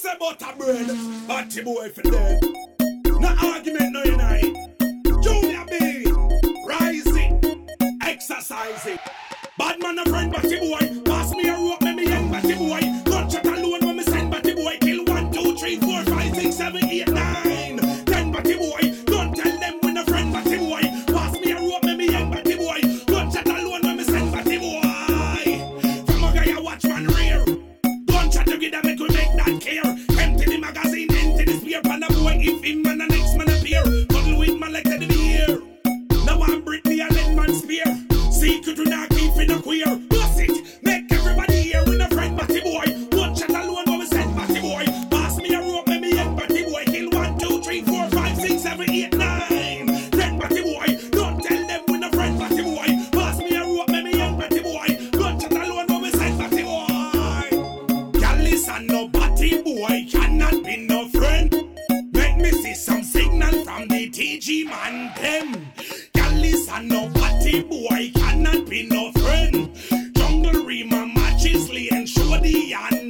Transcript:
say butter bread, batty boy for dead. No argument, no unite. Junior B, rising, exercising. Bad man a friend, batty boy. Pass me a rope, me young batty boy. Gunshot alone when me send batty boy. Kill 1, 2, 3, 4, 5, 6, 7, 8, 9, 10 batty boy. Don't tell them when a friend batty boy. Pass me a rope, me young batty boy. Gunshot alone when me send batty boy. From a guy I watch man rear. Gunshot together make we make that care. Empty the magazine, empty the spear. Pan a boy if him and the next man appear. Cuddle with my leg to the beer. Now I'm Britney and let man spear. Secret we not keep in a queer. Bust it, make everybody hear. With a friend batty boy. One shot alone when we send batty boy. Pass me a rope, let me young batty boy. Kill 1, 2, 3, 4, 5, 6, 7, 8, 9, 10 batty boy. Don't tell them when a friend batty boy. Pass me a rope, let me young batty boy. One shot alone when we send batty boy. Gallus and no batty boy cannot be no friend. Make me see some signal from the TG man them. Gallus and no batty boy cannot be no friend. Jungle Rima matches Lee and Shody and